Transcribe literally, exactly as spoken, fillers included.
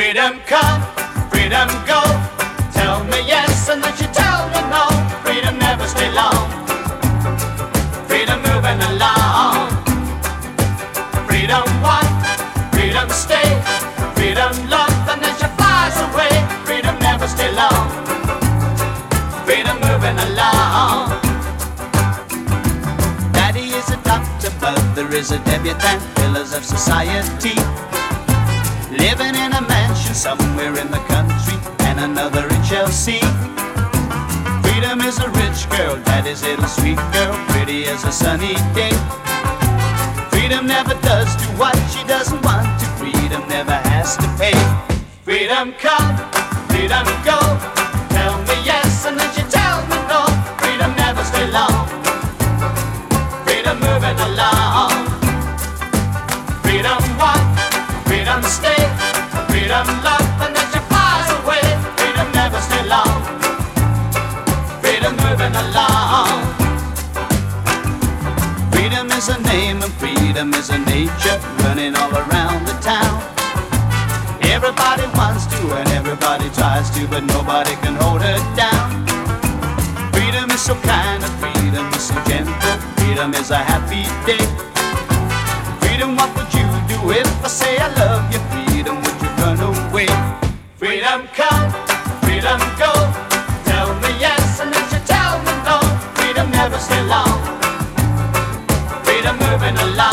Freedom come, freedom go. Tell me yes and then you tell me no. Freedom never stay long. Freedom moving along. Freedom one, freedom stay. Freedom love and then she flies away. Freedom never stay long. Freedom moving along. Daddy is a doctor, mother is a debutante, pillars of society. Living in a mansion somewhere in the country and another in Chelsea. Freedom is a rich girl, daddy's little sweet girl, pretty as a sunny day. Freedom never does do what she doesn't want to. Freedom never has to pay. Freedom come, freedom go. Tell me yes and then she tell me no. Freedom never stay long. Freedom moving along. Freedom one, freedom stay. Freedom love and then she flies away. Freedom never stay long. Freedom moving along. Freedom is a name and freedom is a nature running all around the town. Everybody wants to and everybody tries to, but nobody can hold her down. Freedom is so kind and freedom is so gentle. Freedom is a happy day. Freedom, what would you do if I say I love you? Freedom, would you run away? Freedom come, freedom go. Tell me yes and then you tell me no. Freedom never stay long. Freedom moving along.